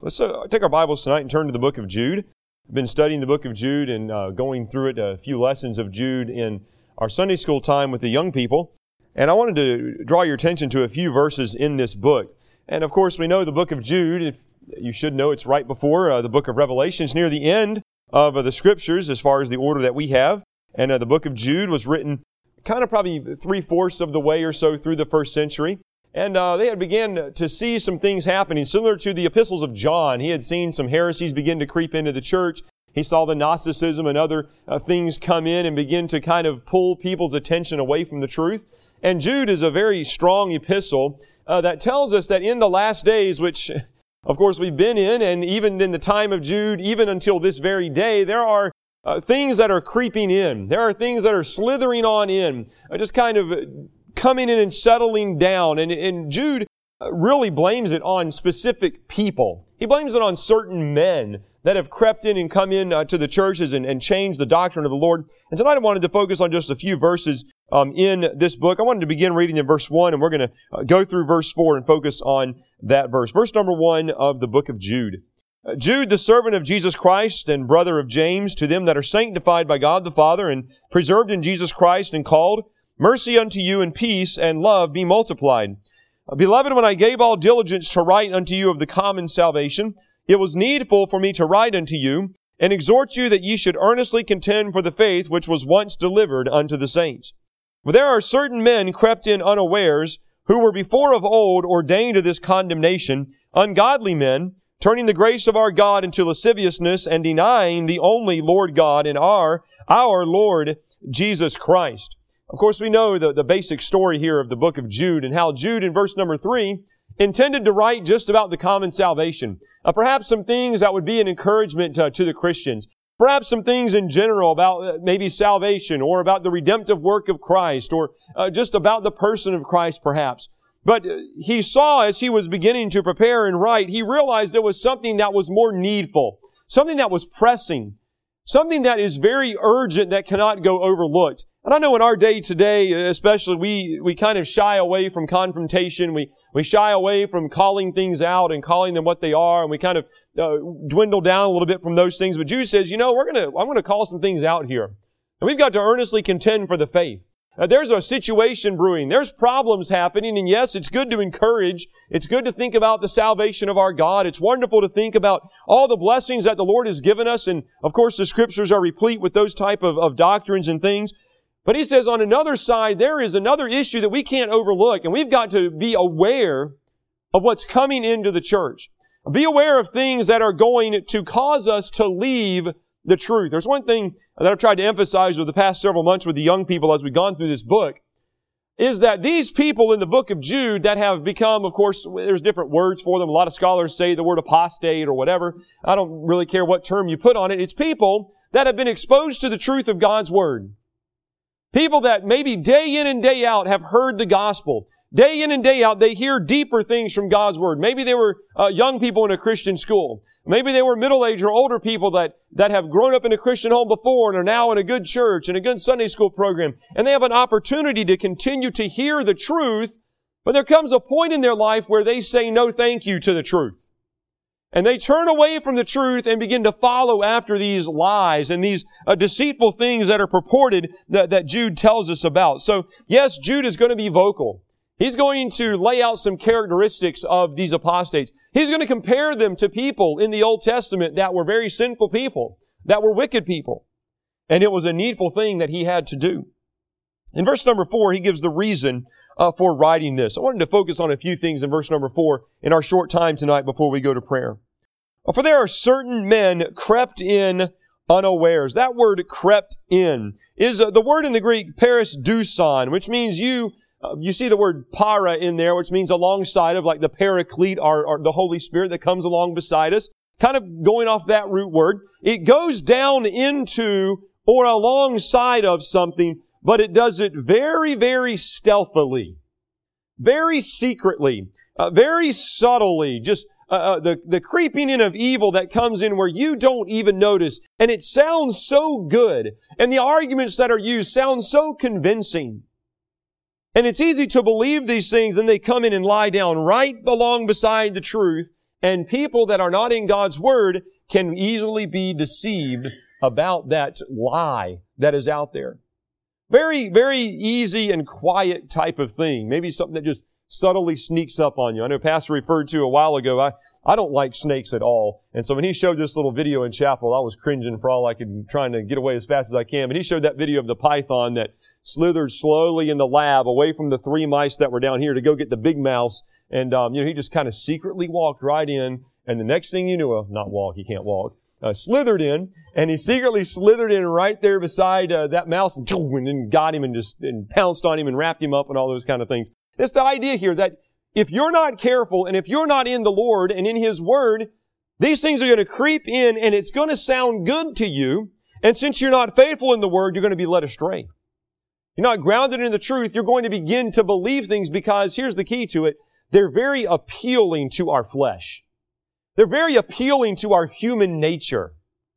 Let's take our Bibles tonight and turn to the book of Jude. I've been studying the book of Jude and going through it, a few lessons of Jude in our Sunday school time with the young people. And I wanted to draw your attention to a few verses in this book. And of course, we know the book of Jude, if you should know it's right before the book of Revelation. It's near the end of the Scriptures as far as the order that we have. And the book of Jude was written kind of probably 3/4 of the way or so through the first century. And they had began to see some things happening, similar to the epistles of John. He had seen some heresies begin to creep into the church. He saw the Gnosticism and other things come in and begin to kind of pull people's attention away from the truth. And Jude is a very strong epistle that tells us that in the last days, which of course we've been in, and even in the time of Jude, even until this very day, there are things that are creeping in. There are things that are slithering on in, just kind of coming in and settling down. And Jude really blames it on specific people. He blames it on certain men that have crept in and come in to the churches and changed the doctrine of the Lord. And tonight I wanted to focus on just a few verses in this book. I wanted to begin reading in verse 1, and we're going to go through verse 4 and focus on that verse. Verse number 1 of the book of Jude. Jude, the servant of Jesus Christ and brother of James, to them that are sanctified by God the Father and preserved in Jesus Christ and called, mercy unto you and peace and love be multiplied. Beloved, when I gave all diligence to write unto you of the common salvation, it was needful for me to write unto you and exhort you that ye should earnestly contend for the faith which was once delivered unto the saints. For there are certain men crept in unawares, who were before of old ordained to this condemnation, ungodly men, turning the grace of our God into lasciviousness and denying the only Lord God and our Lord Jesus Christ. Of course, we know the basic story here of the book of Jude and how Jude in verse number 3 intended to write just about the common salvation. Perhaps some things that would be an encouragement to the Christians. Perhaps some things in general about maybe salvation or about the redemptive work of Christ or just about the person of Christ perhaps. But he saw as he was beginning to prepare and write, he realized there was something that was more needful, something that was pressing, something that is very urgent that cannot go overlooked. And I know in our day today, especially, we kind of shy away from confrontation. We shy away from calling things out and calling them what they are, and we kind of dwindle down a little bit from those things. But Jude says, I'm going to call some things out here. And we've got to earnestly contend for the faith. There's a situation brewing. There's problems happening. And yes, it's good to encourage. It's good to think about the salvation of our God. It's wonderful to think about all the blessings that the Lord has given us. And of course, the Scriptures are replete with those type of doctrines and things. But he says on another side, there is another issue that we can't overlook. And we've got to be aware of what's coming into the church. Be aware of things that are going to cause us to leave the truth. There's one thing that I've tried to emphasize over the past several months with the young people as we've gone through this book, is that these people in the book of Jude that have become, of course, there's different words for them. A lot of scholars say the word apostate or whatever. I don't really care what term you put on it. It's people that have been exposed to the truth of God's Word. People that maybe day in and day out have heard the gospel. Day in and day out, they hear deeper things from God's Word. Maybe they were young people in a Christian school. Maybe they were middle-aged or older people that have grown up in a Christian home before and are now in a good church and a good Sunday school program. And they have an opportunity to continue to hear the truth, but there comes a point in their life where they say no thank you to the truth. And they turn away from the truth and begin to follow after these lies and these deceitful things that are purported that Jude tells us about. So, yes, Jude is going to be vocal. He's going to lay out some characteristics of these apostates. He's going to compare them to people in the Old Testament that were very sinful people, that were wicked people. And it was a needful thing that he had to do. In verse number 4, he gives the reason for writing this. I wanted to focus on a few things in verse number 4 in our short time tonight before we go to prayer. For there are certain men crept in unawares. That word crept in is the word in the Greek parisdouson, which means you see the word para in there, which means alongside of, like the paraclete, or the Holy Spirit that comes along beside us. Kind of going off that root word. It goes down into or alongside of something, but it does it very, very stealthily, very secretly, very subtly, just the creeping in of evil that comes in where you don't even notice. And it sounds so good. And the arguments that are used sound so convincing. And it's easy to believe these things, and they come in and lie down right along beside the truth And people that are not in God's Word can easily be deceived about that lie that is out there. Very, very easy and quiet type of thing. Maybe something that just subtly sneaks up on you. I know Pastor referred to a while ago, I don't like snakes at all. And so when he showed this little video in chapel, I was cringing for all I could, trying to get away as fast as I can. But he showed that video of the python that slithered slowly in the lab away from the 3 mice that were down here to go get the big mouse. And, he just kind of secretly walked right in. And the next thing you knew, well, not walk, he can't walk, slithered in. And he secretly slithered in right there beside that mouse and then got him and pounced on him and wrapped him up and all those kind of things. It's the idea here that if you're not careful and if you're not in the Lord and in His Word, these things are going to creep in and it's going to sound good to you. And since you're not faithful in the Word, you're going to be led astray. You're not grounded in the truth. You're going to begin to believe things because here's the key to it. They're very appealing to our flesh. They're very appealing to our human nature.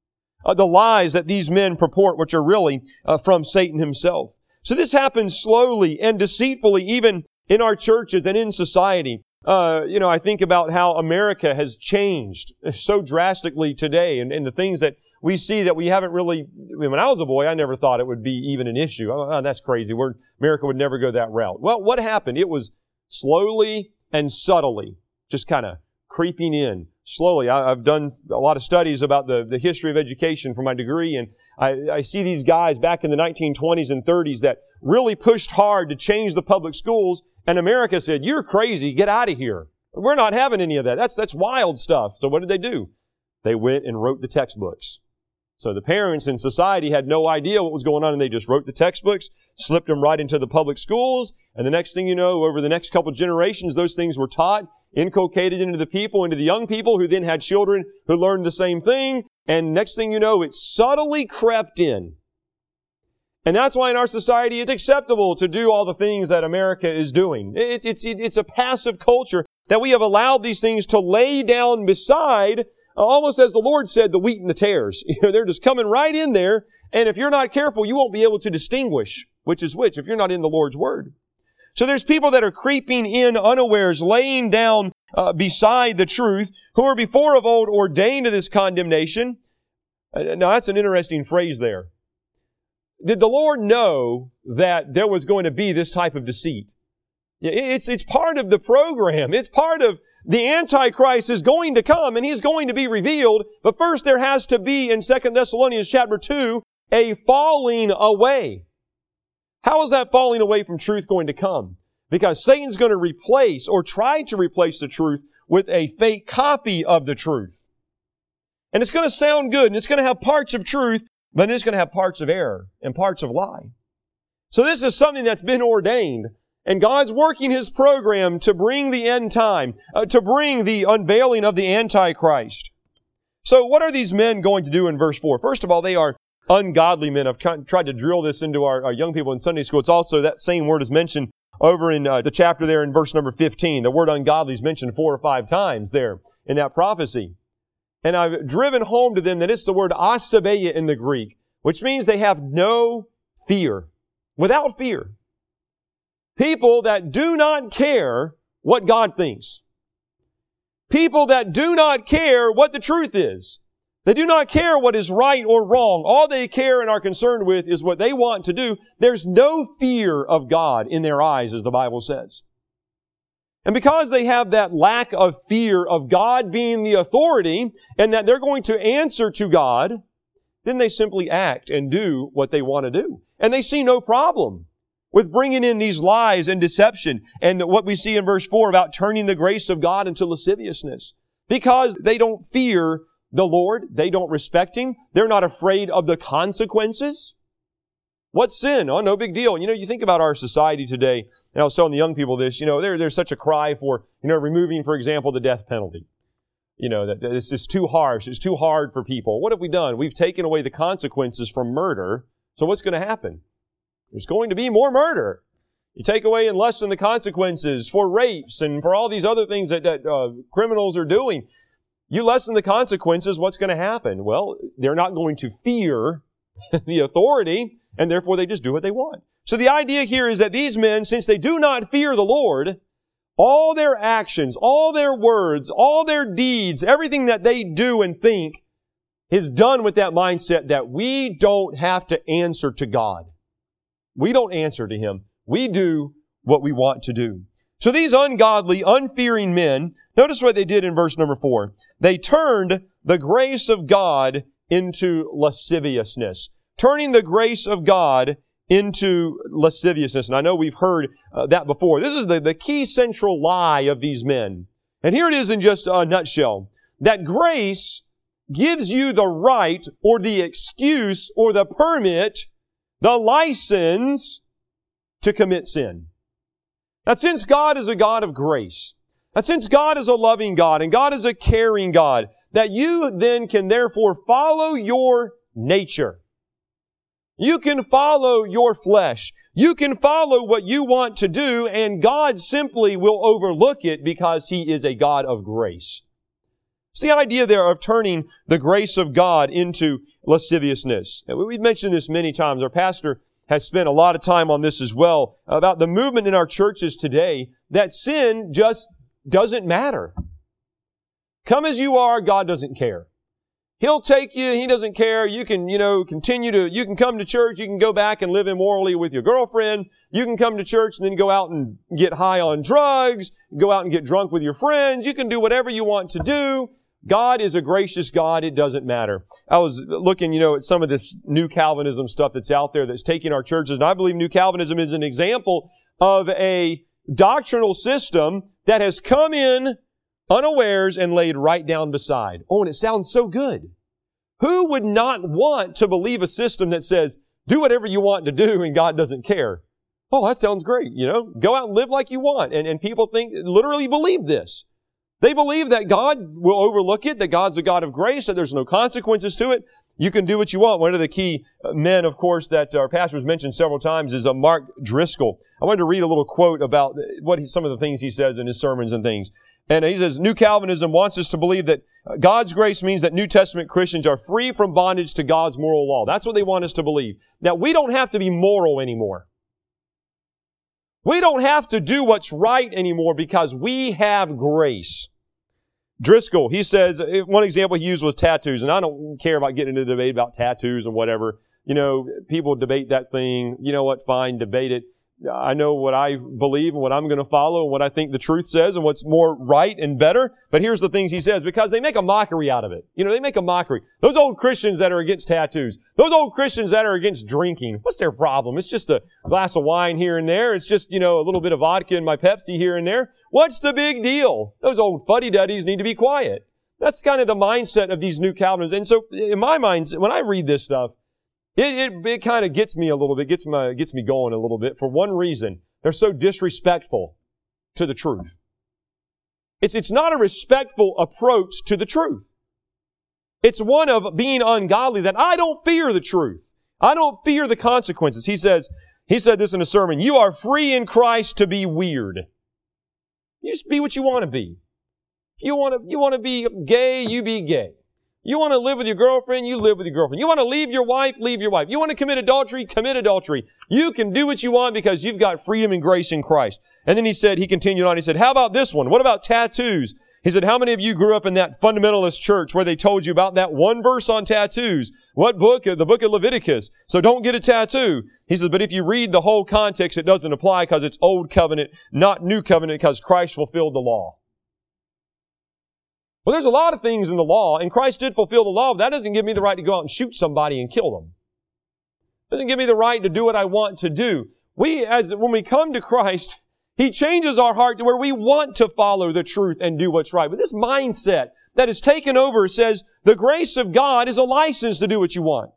The lies that these men purport, which are really from Satan himself. So this happens slowly and deceitfully, even in our churches and in society. I think about how America has changed so drastically today and the things that we see that we haven't really, when I was a boy, I never thought it would be even an issue. Oh, that's crazy. America would never go that route. Well, what happened? It was slowly and subtly just kind of creeping in. Slowly. I've done a lot of studies about the history of education for my degree, and I see these guys back in the 1920s and 30s that really pushed hard to change the public schools, and America said, "You're crazy, get out of here. We're not having any of that. That's wild stuff." So what did they do? They went and wrote the textbooks. So the parents in society had no idea what was going on, and they just wrote the textbooks, slipped them right into the public schools, and the next thing you know, over the next couple of generations, those things were taught, inculcated into the people, into the young people, who then had children who learned the same thing, and next thing you know, it subtly crept in. And that's why in our society it's acceptable to do all the things that America is doing. It's a passive culture that we have allowed these things to lay down beside, almost as the Lord said, the wheat and the tares. They're just coming right in there, and if you're not careful, you won't be able to distinguish which is which if you're not in the Lord's Word. So there's people that are creeping in unawares, laying down beside the truth, who were before of old ordained to this condemnation. Now that's an interesting phrase there. Did the Lord know that there was going to be this type of deceit? It's part of the program. It's part of the Antichrist is going to come and He's going to be revealed. But first there has to be in 2 Thessalonians chapter 2 a falling away. How is that falling away from truth going to come? Because Satan's going to replace or try to replace the truth with a fake copy of the truth. And it's going to sound good and it's going to have parts of truth, but it's going to have parts of error and parts of lie. So this is something that's been ordained. And God's working His program to bring the end time, to bring the unveiling of the Antichrist. So what are these men going to do in verse 4? First of all, they are ungodly men. I've tried to drill this into our young people in Sunday school. It's also that same word is mentioned over in the chapter there in verse number 15. The word ungodly is mentioned 4 or 5 times there in that prophecy. And I've driven home to them that it's the word asabeia in the Greek, which means they have no fear. Without fear. People that do not care what God thinks. People that do not care what the truth is. They do not care what is right or wrong. All they care and are concerned with is what they want to do. There's no fear of God in their eyes, as the Bible says. And because they have that lack of fear of God being the authority and that they're going to answer to God, then they simply act and do what they want to do. And they see no problem with bringing in these lies and deception and what we see in verse 4 about turning the grace of God into lasciviousness. Because they don't fear the Lord. They don't respect Him. They're not afraid of the consequences. What's sin? Oh, no big deal. You think about our society today, and I was telling the young people this, there's such a cry for, removing, for example, the death penalty. That it's just too harsh. It's too hard for people. What have we done? We've taken away the consequences from murder. So what's going to happen? There's going to be more murder. You take away and lessen the consequences for rapes and for all these other things that criminals are doing. You lessen the consequences, what's going to happen? Well, they're not going to fear the authority, and therefore they just do what they want. So the idea here is that these men, since they do not fear the Lord, all their actions, all their words, all their deeds, everything that they do and think is done with that mindset that we don't have to answer to God. We don't answer to Him. We do what we want to do. So these ungodly, unfearing men, notice what they did in verse number 4. They turned the grace of God into lasciviousness. Turning the grace of God into lasciviousness. And I know we've heard that before. This is the key central lie of these men. And here it is in just a nutshell. That grace gives you the right or the excuse or the permit, the license to commit sin. That since God is a God of grace, that since God is a loving God and God is a caring God, that you then can therefore follow your nature. You can follow your flesh. You can follow what you want to do, and God simply will overlook it because He is a God of grace. It's the idea there of turning the grace of God into lasciviousness. And we've mentioned this many times. Our pastor has spent a lot of time on this as well, about the movement in our churches today that sin just doesn't matter. Come as you are, God doesn't care. He'll take you, He doesn't care. You can, you can come to church, you can go back and live immorally with your girlfriend. You can come to church and then go out and get high on drugs, go out and get drunk with your friends. You can do whatever you want to do. God is a gracious God. It doesn't matter. I was looking, at some of this New Calvinism stuff that's out there that's taking our churches, and I believe New Calvinism is an example of a doctrinal system that has come in unawares and laid right down beside. Oh, and it sounds so good. Who would not want to believe a system that says, do whatever you want to do and God doesn't care? Oh, that sounds great. Go out and live like you want. And people literally believe this. They believe that God will overlook it, that God's a God of grace, that there's no consequences to it. You can do what you want. One of the key men, of course, that our pastor's mentioned several times is Mark Driscoll. I wanted to read a little quote about some of the things he says in his sermons and things. And he says, New Calvinism wants us to believe that God's grace means that New Testament Christians are free from bondage to God's moral law. That's what they want us to believe. That we don't have to be moral anymore. We don't have to do what's right anymore because we have grace. Driscoll, he says, one example he used was tattoos, and I don't care about getting into a debate about tattoos and whatever. People debate that thing. You know what? Fine, debate it. I know what I believe and what I'm going to follow and what I think the truth says and what's more right and better. But here's the things he says, because they make a mockery out of it. They make a mockery. Those old Christians that are against tattoos, those old Christians that are against drinking, what's their problem? It's just a glass of wine here and there. It's just, a little bit of vodka in my Pepsi here and there. What's the big deal? Those old fuddy-duddies need to be quiet. That's kind of the mindset of these New Calvinists. And so in my mind, when I read this stuff, it kind of gets me a little bit, gets me going a little bit for one reason. They're so disrespectful to the truth. It's not a respectful approach to the truth. It's one of being ungodly, that I don't fear the truth. I don't fear the consequences. He said this in a sermon, you are free in Christ to be weird. You just be what you want to be. You want to be gay, you be gay. You want to live with your girlfriend, you live with your girlfriend. You want to leave your wife, leave your wife. You want to commit adultery, commit adultery. You can do what you want because you've got freedom and grace in Christ. And then he continued on, he said, how about this one? What about tattoos? He said, how many of you grew up in that fundamentalist church where they told you about that one verse on tattoos? What book? The book of Leviticus. So don't get a tattoo. He says, but if you read the whole context, it doesn't apply because it's old covenant, not new covenant, because Christ fulfilled the law. Well, there's a lot of things in the law, and Christ did fulfill the law, but that doesn't give me the right to go out and shoot somebody and kill them. It doesn't give me the right to do what I want to do. When we come to Christ, He changes our heart to where we want to follow the truth and do what's right. But this mindset that is taken over says the grace of God is a license to do what you want.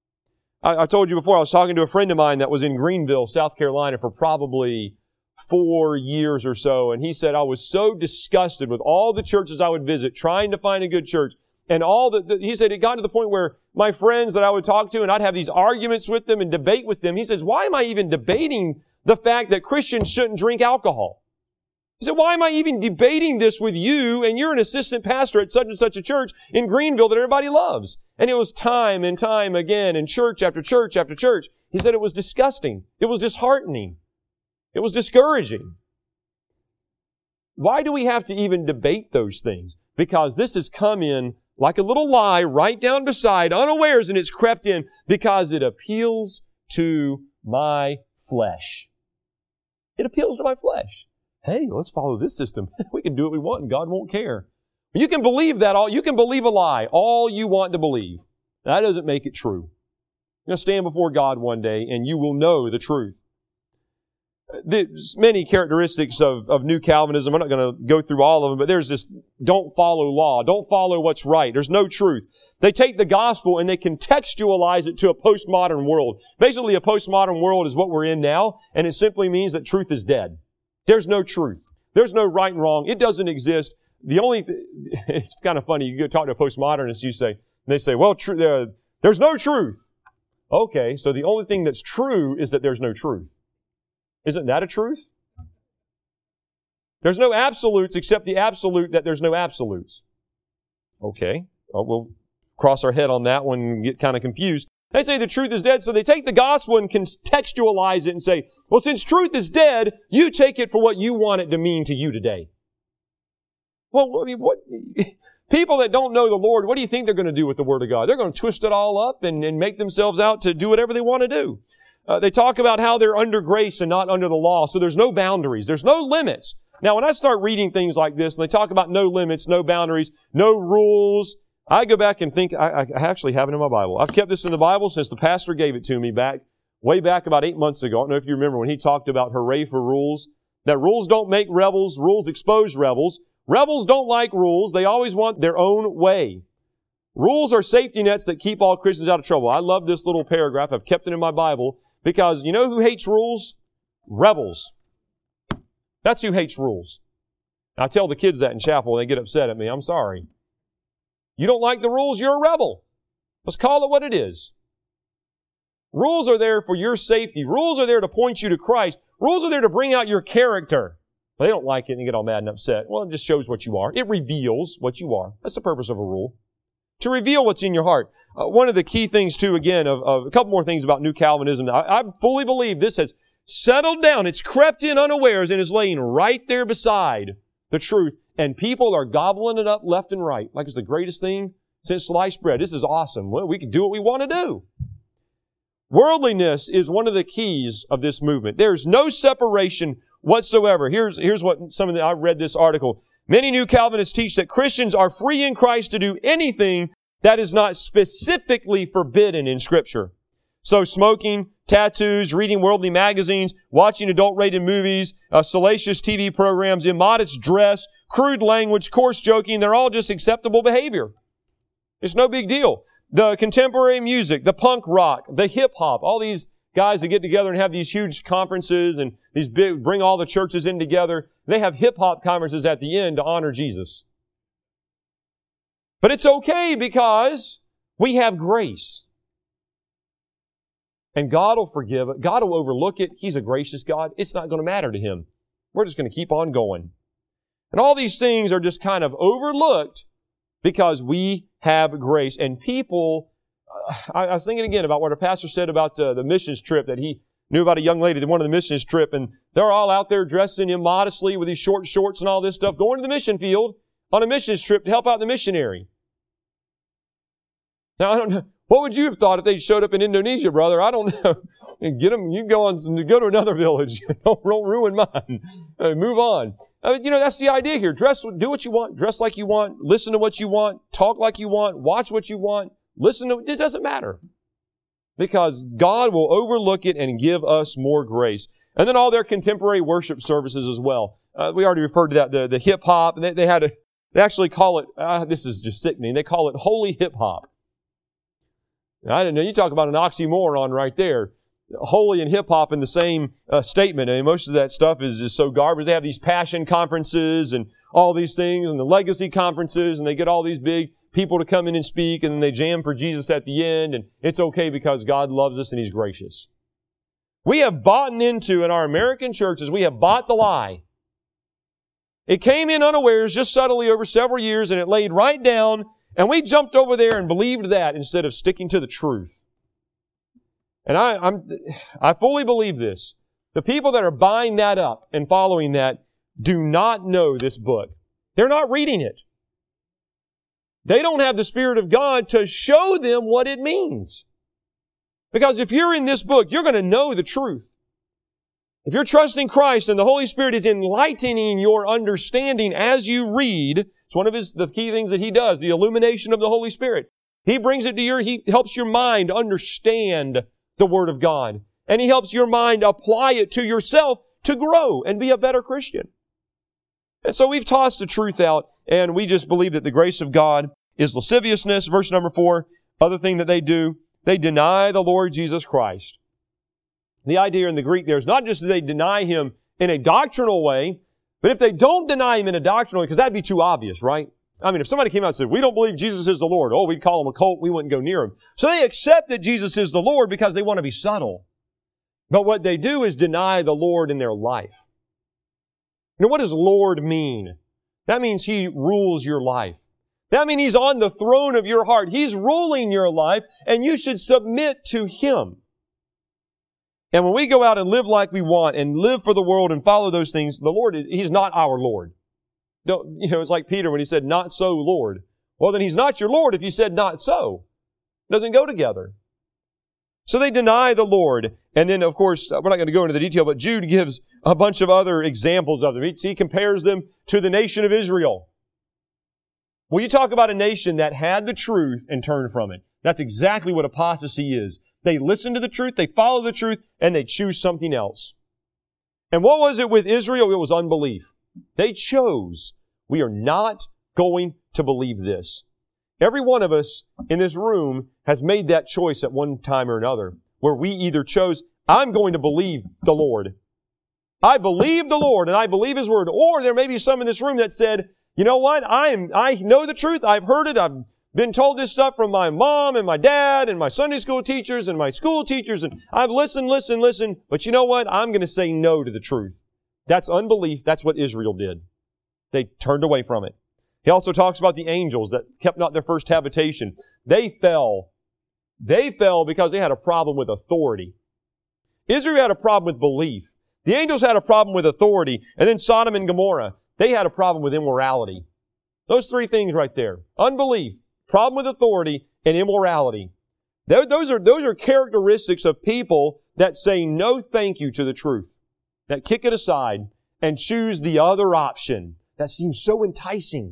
I told you before, I was talking to a friend of mine that was in Greenville, South Carolina for probably 4 years or so, and he said, I was so disgusted with all the churches I would visit, trying to find a good church, and he said it got to the point where my friends that I would talk to, and I'd have these arguments with them and debate with them. He says, why am I even debating the fact that Christians shouldn't drink alcohol? He said, why am I even debating this with you, and you're an assistant pastor at such and such a church in Greenville that everybody loves? And it was time and time again, and church after church after church. He said it was disgusting. It was disheartening. It was discouraging. why do we have to even debate those things? Because this has come in like a little lie right down beside, unawares, and it's crept in because it appeals to my flesh. It appeals to my flesh. Hey, let's follow this system. We can do what we want and God won't care. You can believe that you can believe a lie all you want to believe. That doesn't make it true. You're going to stand before God one day and you will know the truth. There's many characteristics of New Calvinism. I'm not going to go through all of them, but there's this don't follow law. Don't follow what's right. There's no truth. They take the gospel and they contextualize it to a postmodern world. Basically, a postmodern world is what we're in now, and it simply means that truth is dead. There's no truth. There's no right and wrong. It doesn't exist. It's kind of funny. You go talk to a postmodernist, they say, well, there's no truth. Okay, so the only thing that's true is that there's no truth. Isn't that a truth? There's no absolutes except the absolute that there's no absolutes. Okay, we'll cross our head on that one and get kind of confused. They say the truth is dead, so they take the gospel and contextualize it and say, well, since truth is dead, you take it for what you want it to mean to you today. Well, I mean, people that don't know the Lord, what do you think they're going to do with the Word of God? They're going to twist it all up and make themselves out to do whatever they want to do. They talk about how they're under grace and not under the law, so there's no boundaries. There's no limits. Now, when I start reading things like this, and they talk about no limits, no boundaries, no rules, I go back and think, I actually have it in my Bible. I've kept this in the Bible since the pastor gave it to me way back about 8 months ago. I don't know if you remember when he talked about hooray for rules, that rules don't make rebels, rules expose rebels. Rebels don't like rules. They always want their own way. Rules are safety nets that keep all Christians out of trouble. I love this little paragraph. I've kept it in my Bible. Because you know who hates rules? Rebels. That's who hates rules. I tell the kids that in chapel, they get upset at me. I'm sorry. You don't like the rules? You're a rebel. Let's call it what it is. Rules are there for your safety. Rules are there to point you to Christ. Rules are there to bring out your character. They don't like it and they get all mad and upset. Well, it just shows what you are. It reveals what you are. That's the purpose of a rule. To reveal what's in your heart. One of the key things, too, again, of a couple more things about New Calvinism. I fully believe this has settled down. It's crept in unawares and is laying right there beside the truth. And people are gobbling it up left and right like it's the greatest thing since sliced bread. This is awesome. Well, we can do what we want to do. Worldliness is one of the keys of this movement. There's no separation whatsoever. Here's what I read this article. Many New Calvinists teach that Christians are free in Christ to do anything that is not specifically forbidden in Scripture. So smoking, tattoos, reading worldly magazines, watching adult-rated movies, salacious TV programs, immodest dress, crude language, coarse joking, they're all just acceptable behavior. It's no big deal. The contemporary music, the punk rock, the hip-hop, all these guys that get together and have these huge conferences and bring all the churches in together. They have hip-hop conferences at the end to honor Jesus. But it's okay because we have grace. And God will forgive it. God will overlook it. He's a gracious God. It's not going to matter to Him. We're just going to keep on going. And all these things are just kind of overlooked because we have grace. And people, I was thinking again about what our pastor said about the missions trip, that he knew about a young lady that went on the missions trip, and they're all out there dressing immodestly with these short shorts and all this stuff, going to the mission field on a missions trip to help out the missionary. Now, I don't know. What would you have thought if they showed up in Indonesia, brother? I don't know. Get them. You go to another village. Don't ruin mine. Move on. That's the idea here. Do what you want. Dress like you want. Listen to what you want. Talk like you want. Watch what you want. It doesn't matter. Because God will overlook it and give us more grace. And then all their contemporary worship services as well. We already referred to that, the hip hop. And they actually call it, this is just sickening, they call it holy hip hop. I didn't know. You talk about an oxymoron right there. Holy and hip-hop in the same statement. I mean, most of that stuff is just so garbage. They have these passion conferences and all these things and the legacy conferences, and they get all these big people to come in and speak, and then they jam for Jesus at the end, and it's okay because God loves us and He's gracious. We have bought into, in our American churches, we have bought the lie. It came in unawares, just subtly over several years, and it laid right down. And we jumped over there and believed that instead of sticking to the truth. And I fully believe this. The people that are buying that up and following that, do not know this book. They're not reading it. They don't have the Spirit of God to show them what it means. Because if you're in this book, you're going to know the truth. If you're trusting Christ and the Holy Spirit is enlightening your understanding as you read, it's one of the key things that He does, the illumination of the Holy Spirit. He brings it to He helps your mind understand the Word of God. And He helps your mind apply it to yourself to grow and be a better Christian. And so we've tossed the truth out, and we just believe that the grace of God is lasciviousness. Verse number 4, other thing that they do, they deny the Lord Jesus Christ. The idea in the Greek there is not just that they deny Him in a doctrinal way, but if they don't deny Him in a doctrinal way, because that'd be too obvious, right? I mean, if somebody came out and said, we don't believe Jesus is the Lord, we'd call Him a cult, we wouldn't go near Him. So they accept that Jesus is the Lord because they want to be subtle. But what they do is deny the Lord in their life. Now, what does Lord mean? That means He rules your life. That means He's on the throne of your heart. He's ruling your life, and you should submit to Him. And when we go out and live like we want and live for the world and follow those things, the Lord, He's not our Lord. It's like Peter when he said, not so, Lord. Well, then He's not your Lord if you said not so. It doesn't go together. So they deny the Lord. And then, of course, we're not going to go into the detail, but Jude gives a bunch of other examples of them. He compares them to the nation of Israel. Well, you talk about a nation that had the truth and turned from it. That's exactly what apostasy is. They listen to the truth, they follow the truth, and they choose something else. And what was it with Israel? It was unbelief. They chose, we are not going to believe this. Every one of us in this room has made that choice at one time or another, where we either chose, I'm going to believe the Lord. I believe the Lord and I believe His Word. Or there may be some in this room that said, you know what? I know the truth. I've heard it. I've been told this stuff from my mom and my dad and my Sunday school teachers and my school teachers, and I've listened. But you know what? I'm going to say no to the truth. That's unbelief. That's what Israel did. They turned away from it. He also talks about the angels that kept not their first habitation. They fell. They fell because they had a problem with authority. Israel had a problem with belief. The angels had a problem with authority. And then Sodom and Gomorrah, they had a problem with immorality. Those three things right there. Unbelief, problem with authority, and immorality. Those are characteristics of people that say no thank you to the truth, that kick it aside and choose the other option that seems so enticing.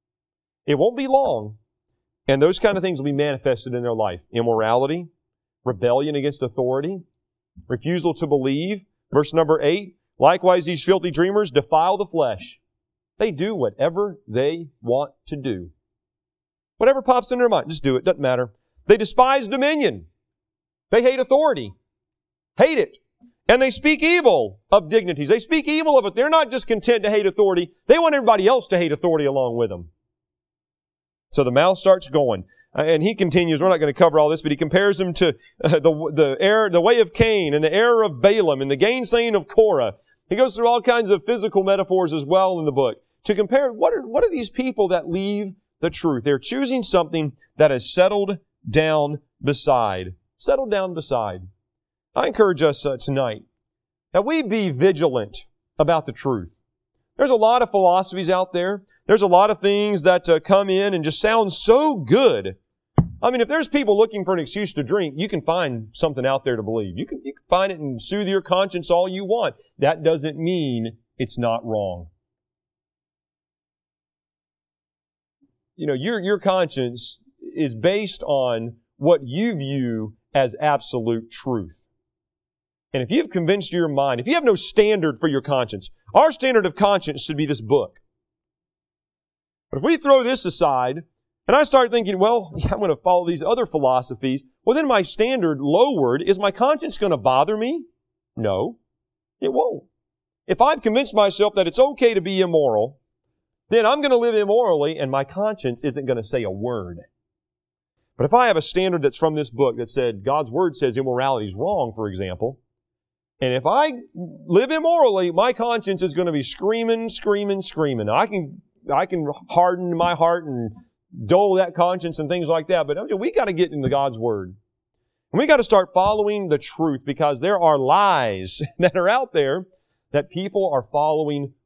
It won't be long, and those kind of things will be manifested in their life. Immorality, rebellion against authority, refusal to believe. Verse number 8, likewise these filthy dreamers defile the flesh. They do whatever they want to do. Whatever pops in their mind, just do it. Doesn't matter. They despise dominion. They hate authority. Hate it. And they speak evil of dignities. They speak evil of it. They're not just content to hate authority. They want everybody else to hate authority along with them. So the mouth starts going. And he continues, we're not going to cover all this, but he compares them to the way of Cain and the error of Balaam and the gainsaying of Korah. He goes through all kinds of physical metaphors as well in the book to compare what are these people that leave the truth. They're choosing something that is settled down beside. Settled down beside. I encourage us tonight that we be vigilant about the truth. There's a lot of philosophies out there. There's a lot of things that come in and just sound so good. I mean, if there's people looking for an excuse to drink, you can find something out there to believe. You can find it and soothe your conscience all you want. That doesn't mean it's not wrong. You know, your conscience is based on what you view as absolute truth. And if you've convinced your mind, if you have no standard for your conscience, our standard of conscience should be this book. But if we throw this aside, and I start thinking, well, I'm going to follow these other philosophies, well, then my standard lowered. Is my conscience going to bother me? No, it won't. If I've convinced myself that it's okay to be immoral, then I'm going to live immorally, and my conscience isn't going to say a word. But if I have a standard that's from this book that said, God's Word says immorality is wrong, for example, and if I live immorally, my conscience is going to be screaming. I can harden my heart and dull that conscience and things like that, but we got to get into God's Word. And we got to start following the truth, because there are lies that are out there that people are following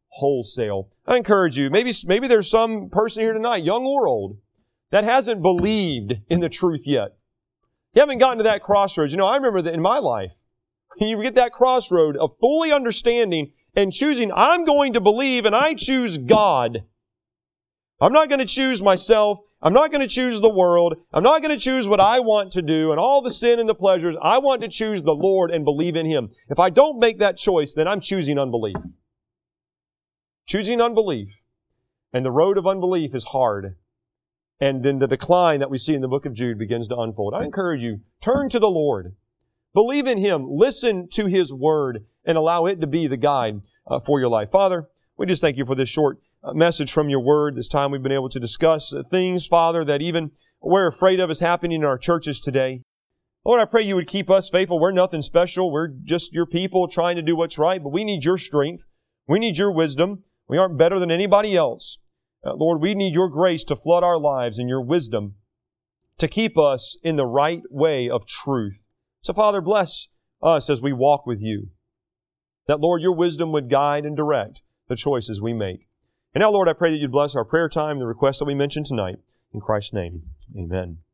wholesale. I encourage you, maybe there's some person here tonight, young or old, that hasn't believed in the truth yet. You haven't gotten to that crossroads. I remember that in my life, you get that crossroad of fully understanding and choosing, I'm going to believe and I choose God. I'm not going to choose myself. I'm not going to choose the world. I'm not going to choose what I want to do and all the sin and the pleasures. I want to choose the Lord and believe in Him. If I don't make that choice, then I'm choosing unbelief. Choosing unbelief. And the road of unbelief is hard. And then the decline that we see in the book of Jude begins to unfold. I encourage you, turn to the Lord. Believe in Him. Listen to His Word and allow it to be the guide for your life. Father, we just thank You for this short message from Your Word. This time we've been able to discuss things, Father, that even we're afraid of is happening in our churches today. Lord, I pray You would keep us faithful. We're nothing special. We're just Your people trying to do what's right, but we need Your strength. We need Your wisdom. We aren't better than anybody else. Lord, we need Your grace to flood our lives and Your wisdom to keep us in the right way of truth. So, Father, bless us as we walk with You. That, Lord, Your wisdom would guide and direct the choices we make. And now, Lord, I pray that You'd bless our prayer time, the requests that we mentioned tonight. In Christ's name, amen.